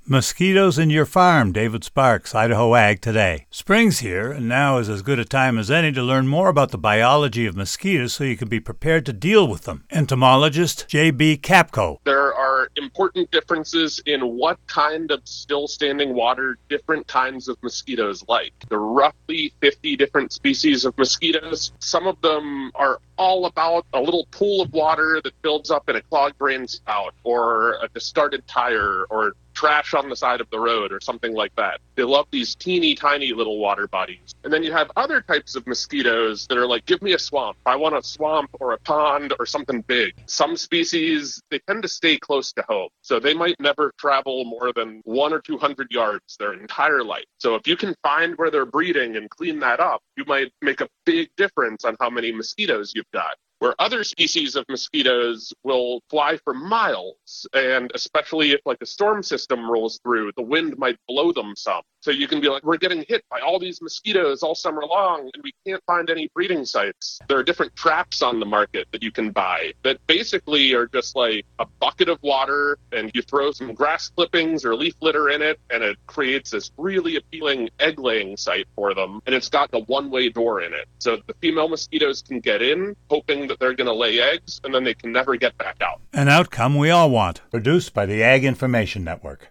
Mosquitoes in your farm, David Sparks, Idaho Ag Today. Spring's here, and now is as good a time as any to learn more about the biology of mosquitoes so you can be prepared to deal with them. Entomologist J.B. Capko. There are important differences in what kind of still standing water different kinds of mosquitoes like. There are roughly 50 different species of mosquitoes. Some of them are all about a little pool of water that builds up in a clogged drain spout or a discarded tire or trash on the side of the road or something like that. They love these teeny tiny little water bodies. And then you have other types of mosquitoes that are like, give me a swamp. I want a swamp or a pond or something big. Some species, they tend to stay close to home. So they might never travel more than 100 or 200 yards their entire life. So if you can find where they're breeding and clean that up, you might make a big difference on how many mosquitoes you've got. Where other species of mosquitoes will fly for miles, and especially if like a storm system rolls through, the wind might blow them some. So you can be like, we're getting hit by all these mosquitoes all summer long, and we can't find any breeding sites. There are different traps on the market that you can buy that basically are just like a bucket of water, and you throw some grass clippings or leaf litter in it, and it creates this really appealing egg-laying site for them, and it's got a one-way door in it. So the female mosquitoes can get in, hoping that they're going to lay eggs, and then they can never get back out. An outcome we all want. Produced by the Ag Information Network.